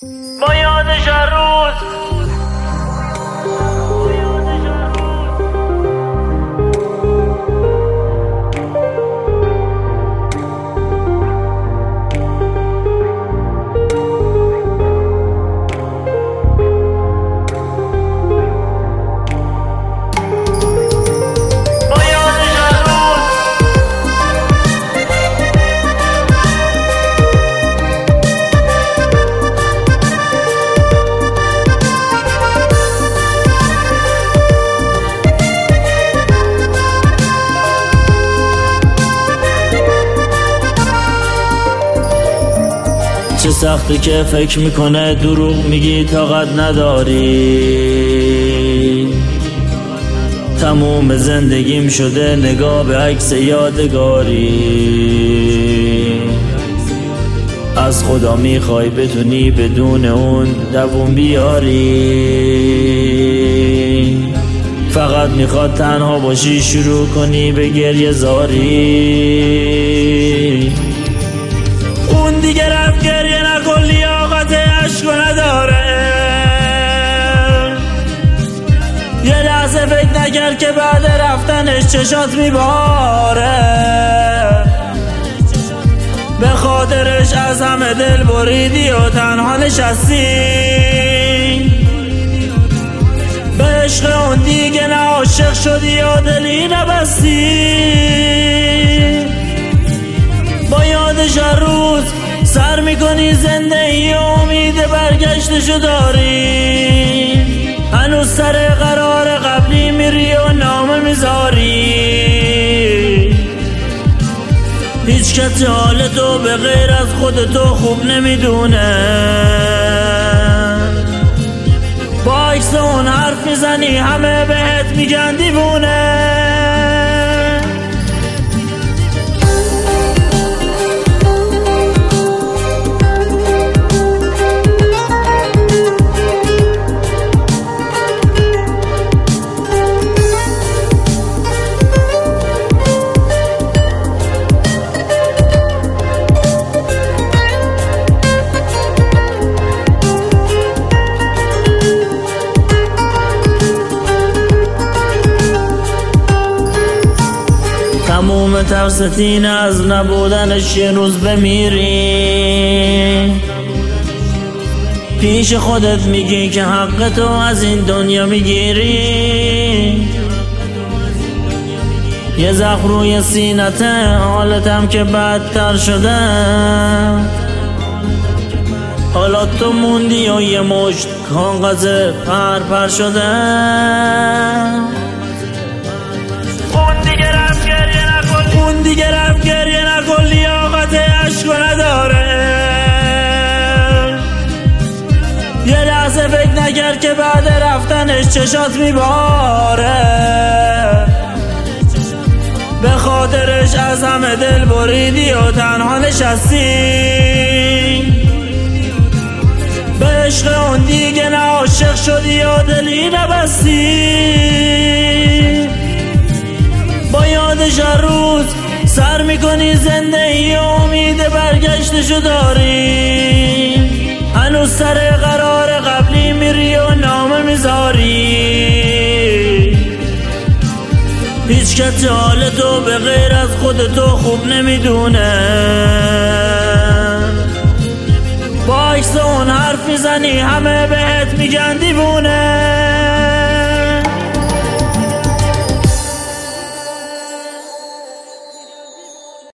با یادش هر روز چه سخته که فکر میکنه دروغ میگی طاقت نداری. تموم زندگیم شده نگاه به عکس یادگاری. از خدا میخوای بتونی بدون اون دووم بیاری. فقط میخواد تنها باشی شروع کنی به گریه زاری. اون دیگه رفت گریه نکن لیاقت عشق نداره. یه لحظه فکر نکرد که بعد رفتنش چشات میباره. به خاطرش از همه دل بریدی و تنها نشستی. به عشق اون دیگه نه عاشق شدی و دلی نبستی. با یادش هر روز سر میکنی زندگی و امید برگشتشو داری. هنوز سر قرار قبلی میری و نامه میذاری. هیچ کس حال تو به غیر از خودتو خوب نمیدونه. با عکس اون حرف میزنی همه بهت میگن دیوونه. تموم ترست اینه از نبودنش یه روز بمیری. پیش خودت میگی که حق تو از این دنیا میگیری. یه زخم روی سینته حالتم که بدتر شده. حالا تو موندی و یه مشت کاغذ پر شده. اون دیگه رفت گریه نکن لیاقت عشق نداره. یه لحظه فکر نکرد که بعد رفتنش چشات میباره. به خاطرش از همه دل بریدی و تنها نشستی. به عشق اون دیگه نه عاشق شدی و دلی نبستی. با یادش هر روز سر میکنی زندگی و امید برگشتشو داری. هنوز سر قرار قبلی میری و نامه میذاری. هیچ کس حال تو به غیر از خودتو خوب نمیدونه. با عکس اون حرف میزنی همه بهت میگن دیوونه.